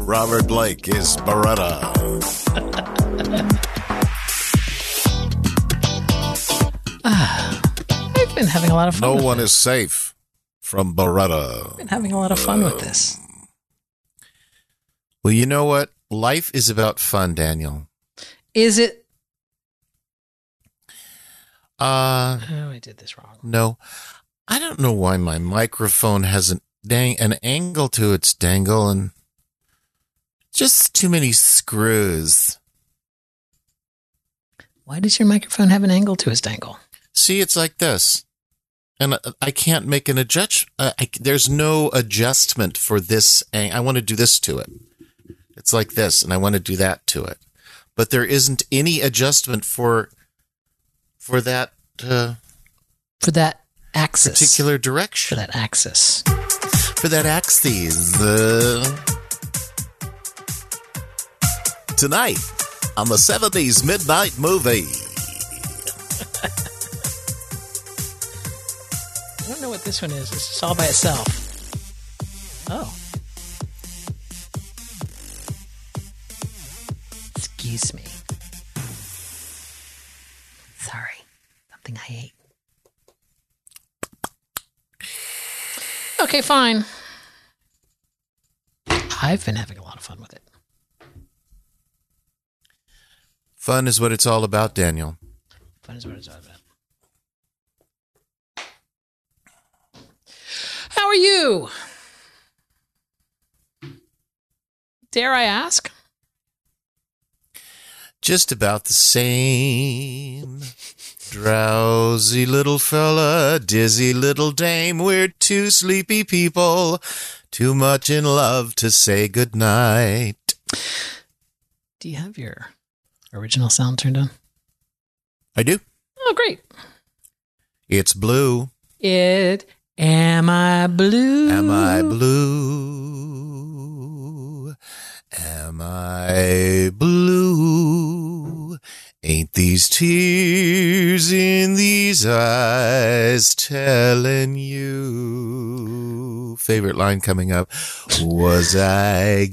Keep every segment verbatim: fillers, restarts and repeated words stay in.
Robert Blake is Beretta. ah, I've been having a lot of fun. No with one this. is safe from Beretta. I've been having a lot of fun with this. Well, you know what? Life is about fun, Daniel. Is it? Uh, oh, I did this wrong. No. I don't know why my microphone has an, dang, an angle to its dangle and just too many screws. Why does your microphone have an angle to its dangle? See, it's like this. And I, I can't make an adjust. Uh, I, there's no adjustment for this. Ang- I want to do this to it. It's like this, and I want to do that to it. But there isn't any adjustment for for that uh, for that axis, particular direction. For that axis. For that axis. Uh, tonight on the seventies Midnight Movie. I don't know what this one is. It's just all by itself. Oh. Excuse me. Sorry. Something I ate. Okay, fine. I've been having a lot of fun with it. Fun is what it's all about, Daniel. Fun is what it's all about. How are you? Dare I ask? Just about the same. Drowsy little fella, dizzy little dame. We're two sleepy people, too much in love to say goodnight. Do you have your original sound turned on? I do. Oh, great. It's blue. It Am I blue? Am I blue? Am I blue? Ain't these tears in these eyes telling you? Favorite line coming up. Was I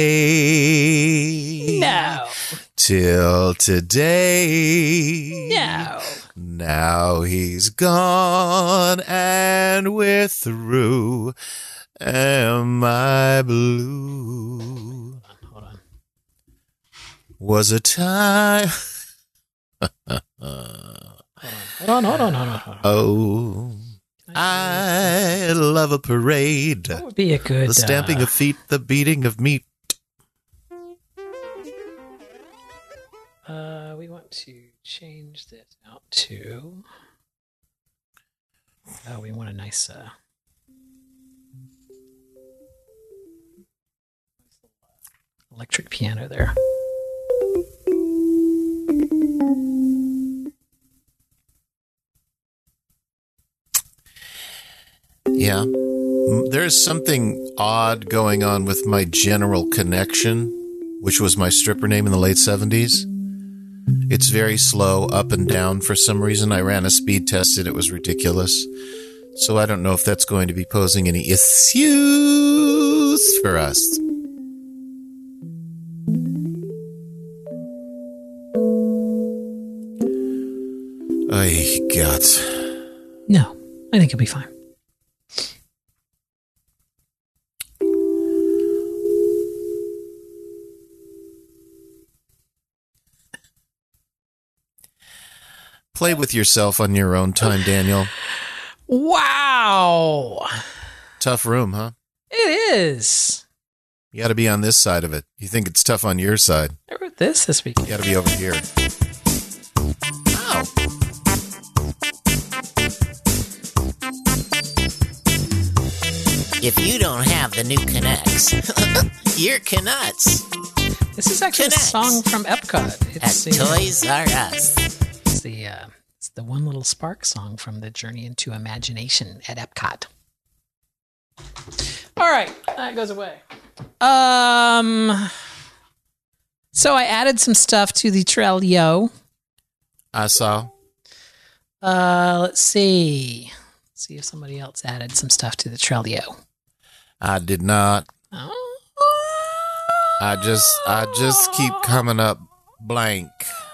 gay? No. Till today? No. Now he's gone and we're through. Am I blue? Hold on. Was a time. Hold on, hold on, hold on, hold on. Hold on. Oh, I love a parade. That would be a good... The stamping uh, of feet, the beating of meat. Uh, we want to change this out to... Oh, we want a nice... Uh, electric piano there. Yeah. There's something odd going on with my General Connection, which was my stripper name in the late seventies. It's very slow, up and down. For some reason, I ran a speed test and it was ridiculous. So I don't know if that's going to be posing any issues for us. I got. No, I think it'll be fine. Play with yourself on your own time, Daniel. Wow. Tough room, huh? It is. You got to be on this side of it. You think it's tough on your side. I wrote this this week. You got to be over here. Ow. If you don't have the new Canucks, you're Canuts. This is actually Canucks. a song from Epcot. It's At the, Toys R Us. It's the, uh, it's the One Little Spark song from the Journey into Imagination at Epcot. All right, that goes away. Um, so I added some stuff to the Trello. I saw. Uh, let's see. Let's see if somebody else added some stuff to the Trello. I did not. Oh. I just, I just keep coming up blank.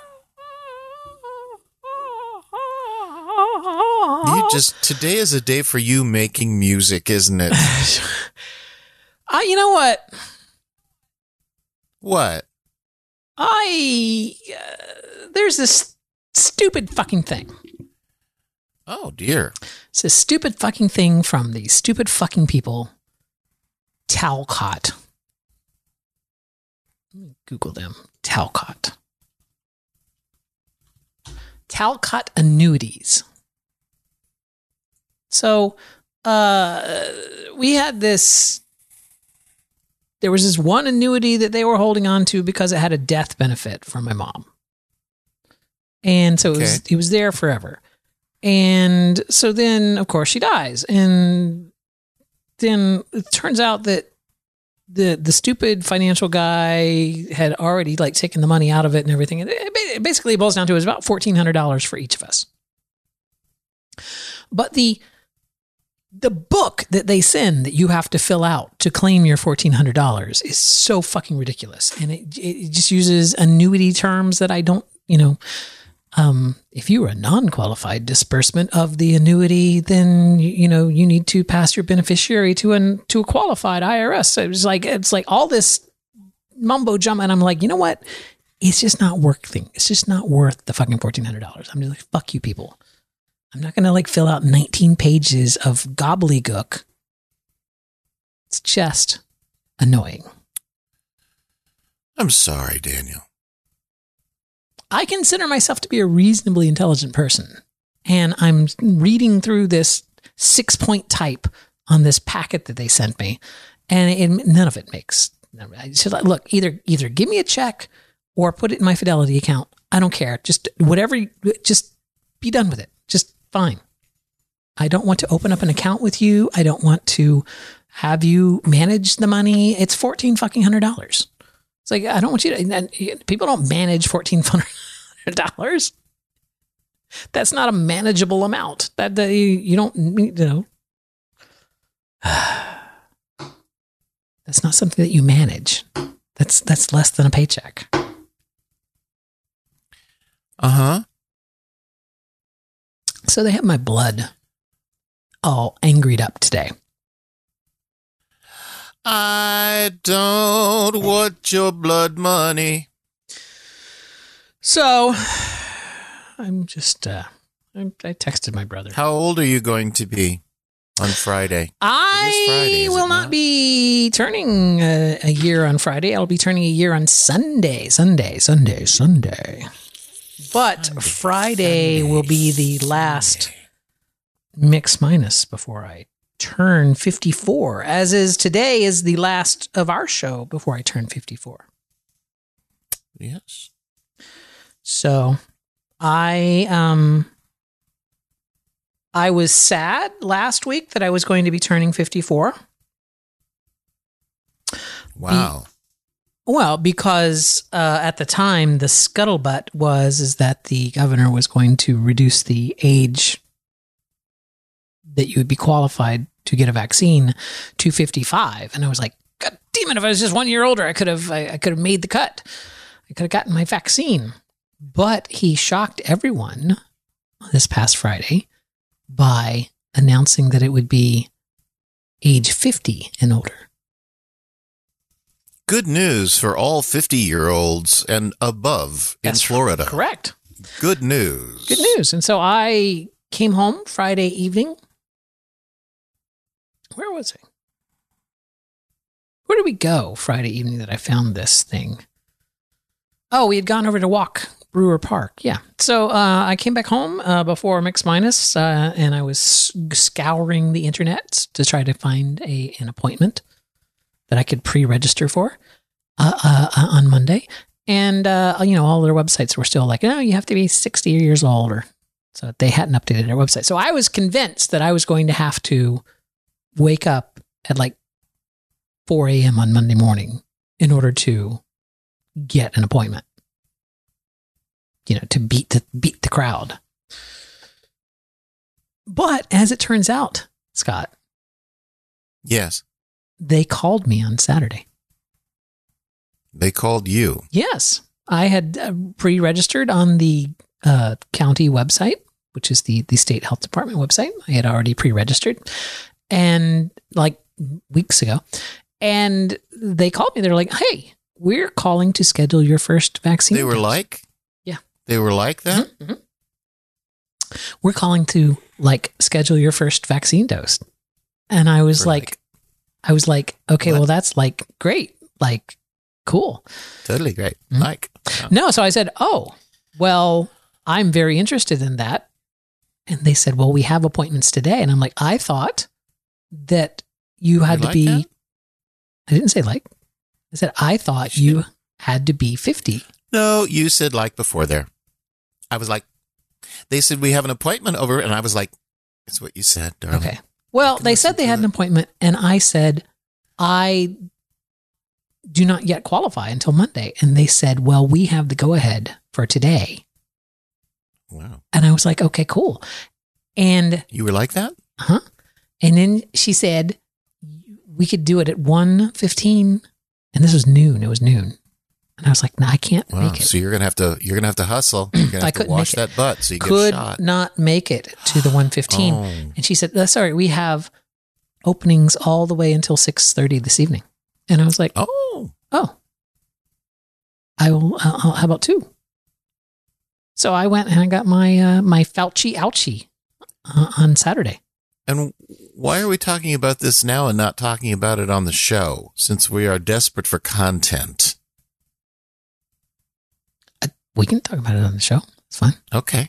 You just, today is a day for you making music, isn't it? I, you know what? What? I, uh, there's this stupid fucking thing. Oh, dear. It's a stupid fucking thing from these stupid fucking people. Talcott. Let me Google them. Talcott. Talcott annuities. So, uh, we had this, there was this one annuity that they were holding on to because it had a death benefit from my mom. And so it was, Okay. it was there forever. And so then, of course, she dies. And then it turns out that the the stupid financial guy had already like taken the money out of it and everything. And it, it basically boils down to it was about fourteen hundred dollars for each of us. But the the book that they send that you have to fill out to claim your fourteen hundred dollars is so fucking ridiculous. And it, it just uses annuity terms that I don't, you know, Um, if you were a non-qualified disbursement of the annuity, then you, you know you need to pass your beneficiary to an to a qualified I R S. So it was like it's like all this mumbo jumbo, and I'm like, you know what? It's just not working. It's just not worth the fucking fourteen hundred dollars. I'm just like, fuck you, people. I'm not gonna like fill out nineteen pages of gobbledygook. It's just annoying. I'm sorry, Daniel. I consider myself to be a reasonably intelligent person, and I'm reading through this six point type on this packet that they sent me, and it, none of it makes. I said, look, either either give me a check or put it in my Fidelity account. I don't care. Just whatever. Just be done with it. Just fine. I don't want to open up an account with you. I don't want to have you manage the money. It's fourteen fucking hundred dollars. It's like, I don't want you to, and people don't manage fourteen hundred dollars. That's not a manageable amount. That uh, you, you don't, you know, that's not something that you manage. That's, that's less than a paycheck. Uh-huh. So they have my blood all angried up today. I don't want your blood money. So I'm just, uh, I, I texted my brother. How old are you going to be on Friday? I Friday, is will it not, not? be turning a, a year on Friday. I'll be turning a year on Sunday, Sunday, Sunday, Sunday. But Sunday, Friday Sunday, will be the last Sunday. mix minus before I turn fifty-four, as is today is the last of our show before I turn fifty-four. Yes. So I um I was sad last week that I was going to be turning fifty-four. Wow. Well, because uh, at the time the scuttlebutt was is that the governor was going to reduce the age that you would be qualified to get a vaccine to fifty-five, and I was like, God damn it! If I was just one year older, I could have I, I could have made the cut. I could have gotten my vaccine. But he shocked everyone this past Friday by announcing that it would be age fifty and older. Good news for all fifty-year-olds and above in That's Florida. Correct. Good news. Good news. And so I came home Friday evening. Where was I? Where did we go Friday evening that I found this thing? Oh, we had gone over to walk Brewer Park. Yeah. So uh, I came back home uh, before Mix Minus, uh, and I was scouring the internet to try to find a an appointment that I could pre-register for uh, uh, uh, on Monday. And, uh, you know, all their websites were still like, oh, you have to be sixty years old. Or, so they hadn't updated their website. So I was convinced that I was going to have to wake up at like four a.m. on Monday morning in order to get an appointment, you know, to beat the, beat the crowd. But as it turns out, Scott, Yes. they called me on Saturday. They called you. Yes. I had uh, pre-registered on the uh, county website, which is the, the state health department website. I had already pre-registered and like weeks ago. And they called me. They're like, hey, we're calling to schedule your first vaccine. They were dose. like? Yeah. They were like that? Mm-hmm, mm-hmm. We're calling to like schedule your first vaccine dose. And I was For like, like- I was like, okay, What? well, that's like great. Like, cool. Totally great. Mhm. Like. No. So I said, oh, well, I'm very interested in that. And they said, well, we have appointments today. And I'm like, I thought that you had You to like be, that? I didn't say like, I said, I thought You you had to be fifty. No, you said like before there. I was like, they said we have an appointment over, and I was like, it's what you said, darling. Okay. Well, can they listen said they to had an it. appointment, and I said, I do not yet qualify until Monday. And they said, well, we have the go ahead for today. Wow. And I was like, okay, cool. And You were like that? huh? And then she said, we could do it at one fifteen. And this was noon. It was noon. And I was like, no, I can't Wow. make it. So you're gonna have to you're gonna have to hustle. You're gonna I have to couldn't wash make it. that butt so you Could get a shot. not make it to the one fifteen. Oh. And she said, that's all right. We have openings all the way until six thirty this evening. And I was like, Oh. oh, I will, uh, how about two? So I went and I got my, uh, my Fauci ouchie uh, on Saturday. And why are we talking about this now and not talking about it on the show, since we are desperate for content? We can talk about it on the show. It's fine. Okay.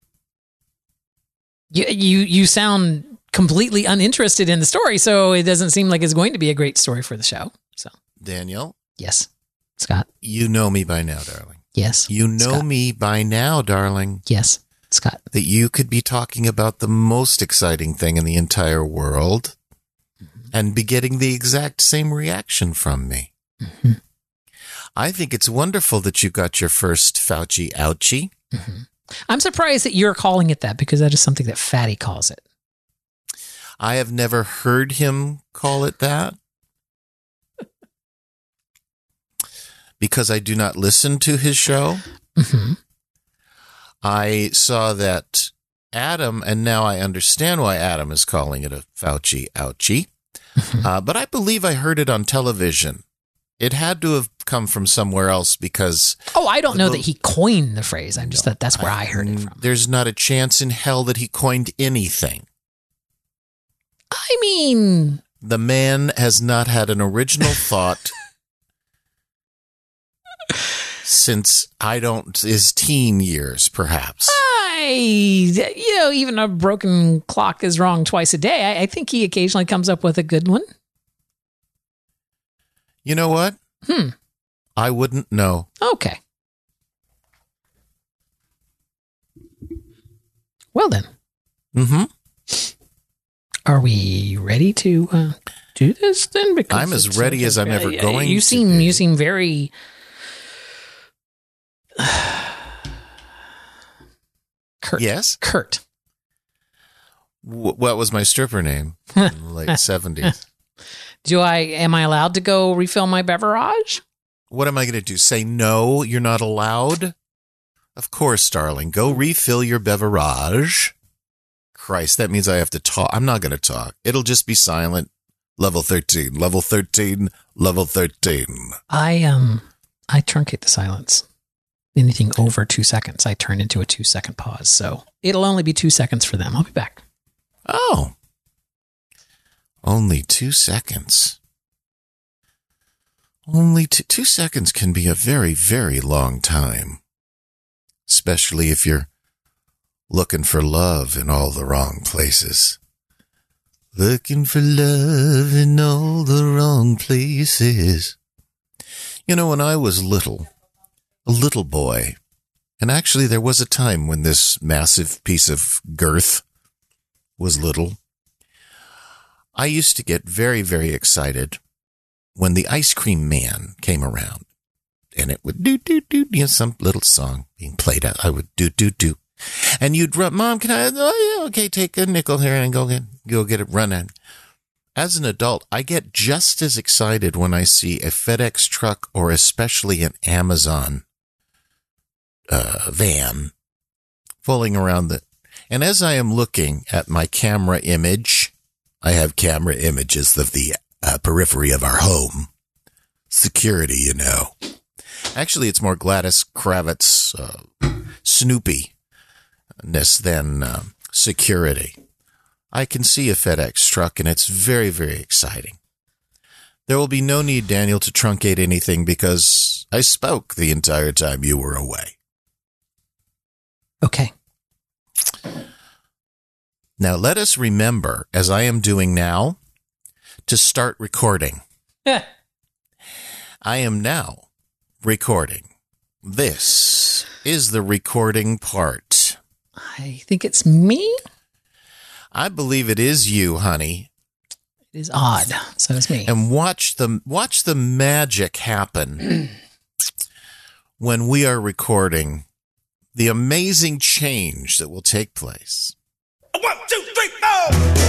You, you, you sound completely uninterested in the story. So it doesn't seem like it's going to be a great story for the show. So Daniel, yes, Scott. you know me by now, darling. Yes. You know Scott. me by now, darling, Yes, Scott. that you could be talking about the most exciting thing in the entire world and be getting the exact same reaction from me. Mm-hmm. I think it's wonderful that you got your first Fauci ouchie. Mm-hmm. I'm surprised that you're calling it that because that is something that Fatty calls it. I have never heard him call it that because I do not listen to his show. Mm-hmm. I saw that Adam, and now I understand why Adam is calling it a Fauci ouchie. Mm-hmm. Uh, but I believe I heard it on television. It had to have come from somewhere else because Oh, I don't know the- that he coined the phrase. I'm just that that's where I, heard it from. There's not a chance in hell that he coined anything. I mean, The man has not had an original thought since, I don't, his teen years, perhaps. I, you know, even a broken clock is wrong twice a day. I, I think he occasionally comes up with a good one. You know what? Hmm. I wouldn't know. Okay. Well then, Mm-hmm. are we ready to uh, do this then? Because I'm as it's ready such as a- I'm ever uh, going You to seem be. you seem very. Kurt. Yes? Kurt. W- what was my stripper name in the late seventies? Do I am I allowed to go refill my beverage? What am I going to do? Say no, you're not allowed? Of course, darling. Go refill your beverage. Christ, that means I have to talk. I'm not going to talk. It'll just be silent. Level thirteen, level thirteen, level thirteen. I um I truncate the silence. Anything over two seconds, I turn into a two second pause. So it'll only be two seconds for them. I'll be back. Oh. Only two seconds. Only two, two seconds can be a very, very long time. Especially if you're looking for love in all the wrong places. Looking for love in all the wrong places. You know, when I was little, a little boy, and actually there was a time when this massive piece of girth was little, I used to get very, very excited when the ice cream man came around. And it would do, do, do, you know, some little song being played out. I would do, do, do. And you'd run, Mom, can I, oh yeah, okay, take a nickel here and go get, go get it running. as an adult, I get just as excited when I see a FedEx truck or especially an Amazon uh, van pulling around the. And as I am looking at my camera image, I have camera images of the uh, periphery of our home. Security, you know. Actually, it's more Gladys Kravitz, uh, Snoopy-ness than uh, security. I can see a FedEx truck, and it's very, very exciting. There will be no need, Daniel, to truncate anything because I spoke the entire time you were away. Okay. Now, let us remember, as I am doing now, to start recording. Yeah. I am now recording. This is the recording part. I think it's me. I believe it is you, honey. It is odd. So it's me. And watch the watch the magic happen when we are recording. The amazing change that will take place. One, two, three, four.